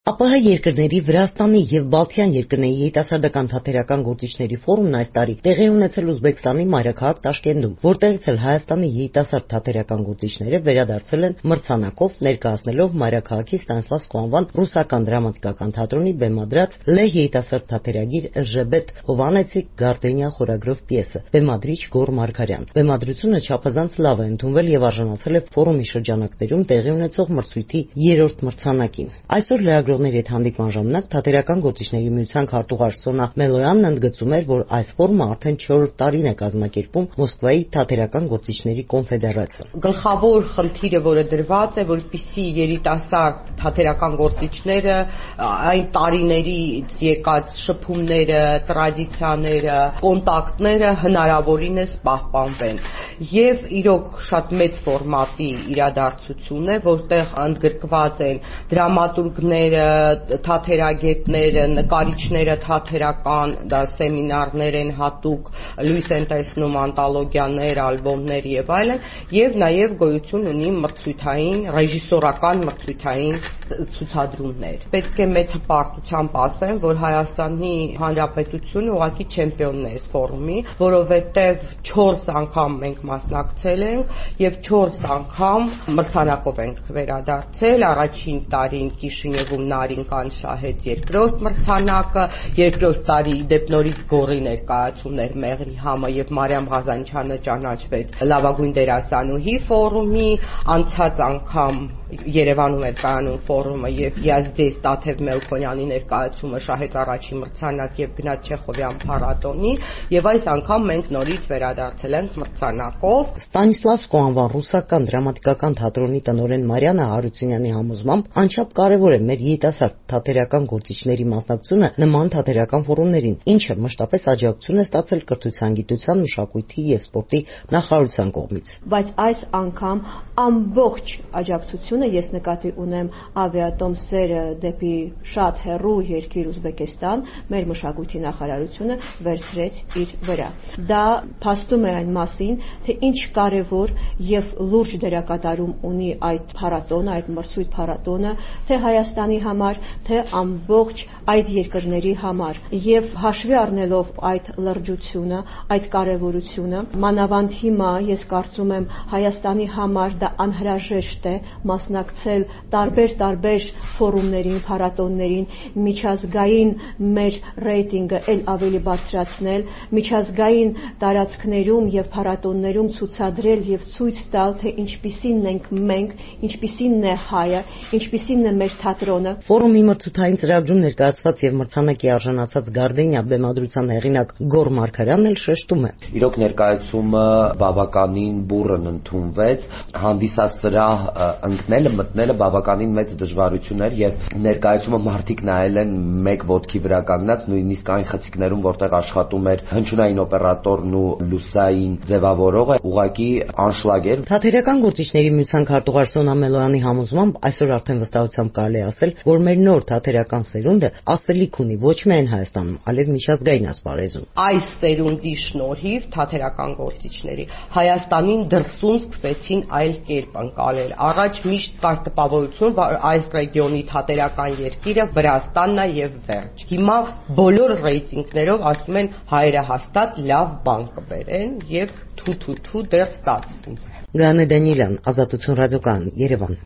ԱՊՀ երկրների, Վրաստանի և Բալթյան երկրների երիտասարդական թատերական գործիչների ֆորումն այս տարի տեղի ունեցել Ուզբեկստանի մայրաքաղաք Տաշկենտում, որտեղից էլ Հայաստանի երիտասարդ թատերական գործիչները վերադարձել են մրցանակով, ներկայացնելով մայրաքաղաքի Ստանիսլավսկու անվան ռուսական դրամատիկական թատրոնի բեմադրած Լեհ երիտասարդ թատերագիր Էլժբետ Հովհաննեցի «Գարդենիա» խորագրով պիեսը, բեմադրիչ Գոռ Մարգարյան։ Բեմադրությունը չափազանց լավ է ընդունվել և արժանացել է ֆորումի շրջանակներում տեղի ունեցող մրցույթի 3-րդ մրցանակին։ Այսօր լրագրողների հետ հանդիպման ժամանակ Թատերական գործիչների միության քարտուղար Սոնա Մելոյանն ընդգծում էր, որ այս ֆորումը արդեն 4-րդ տարին է կազմակերպում Մոսկվայի Թատերական գործիչների կոնֆեդերացիան։ Գլխավոր խնդիրը, որը դրված է, որպեսզի երիտասարդ թատերական գործիչները այն տարիներից եկած շփումները, տրադիցիաները, կոնտակտները հնարավորինս պահպանվեն։ Եվ իրոք շատ մեծ ֆորմատի իրադարձություն է, որտեղ ընդգրկված են դրամատուրգները, թատերագետները, նկարիչները թատերական սեմինարներ են հատուկ, լույս են տեսնում անտոլոգիաներ, ալբոմներ եւ այլն, եւ նաեւ գոյություն ունի մրցույթային, ռեժիսորական մրցույթային ցուցադրումներ։ Պետք է մեծ հպարտությամբ ասեմ, որ Հայաստանի Հանրապետությունը ուղղակի չեմպիոնն է այս ֆորումի, որովհետեւ 4 անգամ մենք մասնակցել ենք եւ 4 անգամ մրցանակով ենք վերադարձել։ Առաջին տարին Կիշինևում Նարին Կանշահետ երկրորդ մրցանակը, երկրորդ տարի դեպ նորից Գոռի ներկայացումներ Մեղրի համը եւ Մարիամ Ղազանչյանը ճանաչվեց լավագույն դերասանուհի ֆորումի, անցած անգամ Երևանում էր կայանում ֆորումը եւ Յազդիս Տաթև Մելքոնյանի ներկայացումը շահեց առաջին մրցանակ եւ գնաց Չեխովյան փառատոնի եւ այս անգամ մենք նորից վերադարձել ենք մրցանակով։ Ստանիսլավսկու անվան ռուսական դրամատիկական թատրոնի տնօրեն Մարիանա Հարությունյանի համոզմամբ անչափ կարևոր է մեր երիտասարդ թատերական գործիչների մասնակցությունը նման թատերական ֆորումներին, ինչը մշտապես աջակցություն է ստացել կրթության, գիտության, մշակույթի եւ սպորտի նախարարության կողմից։ Բայց այս անգամ ամբողջ աջակցությունը ես նկատի ունեմ ավիատոմսերը դեպի շատ հեռու երկիր Ուզբեկստան, մեր մշակույթի նախարարությունը վերցրեց իր վրա։ Դա փաստում է այն մասին, թե ինչ կարևոր եւ լուրջ դերակատարում ունի այդ փառատոնը, այդ մրցույթ փառատոնը, թե Հայաստանի համար, թե ամբողջ այդ երկրների համար։ Եվ հաշվի առնելով այդ լրջությունը, այդ կարևորությունը, մանավանդ հիմա ես կարծում եմ Հայաստանի համար դա անհրաժեշտ է մասնակցել տարբեր ֆորումներին, փառատոններին, միջազգային մեր ռեյտինգը ել ավելի բարձրացնել, միջազգային տարածքներում եւ փառատոններում ցուցադրել եւ ցույց տալ, թե ինչպիսին ենք մենք, ինչպիսին է հայը, ինչպիսին է մեր թատրոնը։ Ֆորումի մրցութային ծրագրում ներկայացված եւ մրցանակի արժանացած Գարդենիա բեմադրության հեղինակ Գոռ Մարգարյանն էլ շեշտում է. Իրոք ներկայացումը բավականին բուռն ընդունվեց, հանդիսասրահ ընկնելը, մտնելը բավականին մեծ դժվարություն էր եւ ներկայացումը մարդիկ նայել են մեկ ոտքի վրա կանգնած, նույնիսկ այն խցիկներում, որտեղ աշխատում էր հնչյունային օպերատորն ու լուսային ձևավորողը, ուղղակի անշլագ էր։ Թատերական գործիչների միության քարտուղար Սոնա Մելոյանի համոզմամբ այսօր արդեն վստահությամբ կարելի է ասել, որ մեր նոր թատերական սերունդը ասելիք ունի ոչ միայն Հայաստանում, այլև միջազգային ասպարեզում։ Այս սերունդի շնորհիվ թատերական գործիչների Հայաստանին դրսում սկսեցին այլ կերպ ընկալել։ Առաջ միշտ կար տպավորություն, որ այս ռեգիոնի թատերական երկիրը Վրաստանն է եւ վերջ։ Հիմա բոլոր ռեյտինգներով ասում են հայերը հաստատ լավ բան կբերեն եւ թու դեռ ստացվում։ Գաներ Դանիելյան, Ազատություն ռադիոկայան, Երևան։